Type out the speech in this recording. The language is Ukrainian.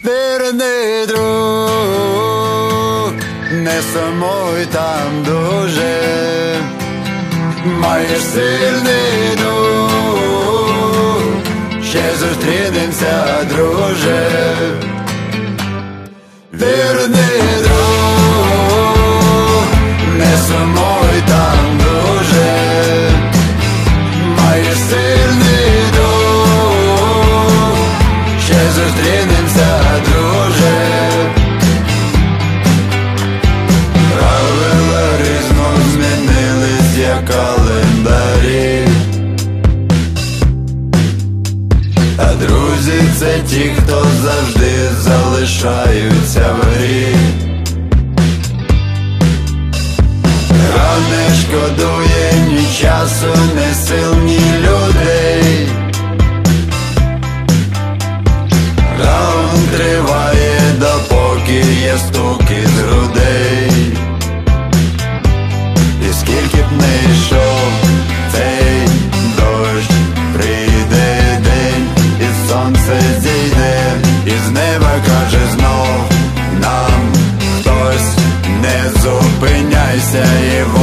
Вірний друг, не сумуй там дуже, маєш сильний дух, ще зустрінемося, друже. Вірний друг, не сумуй там дуже, маєш сильний дух, ще зустрінемося, друже. Правила різно змінились, як календарі, а друзі — це ті, хто завжди залишаються в грі. Гра не шкодує ні часу, ні сил, ні людей. Раунд триває, допоки є стуки з грудей. І скільки б не йшов цей дощ, прийде день, і сонце зійде, і з неба каже знов нам хтось: не зупиняйся і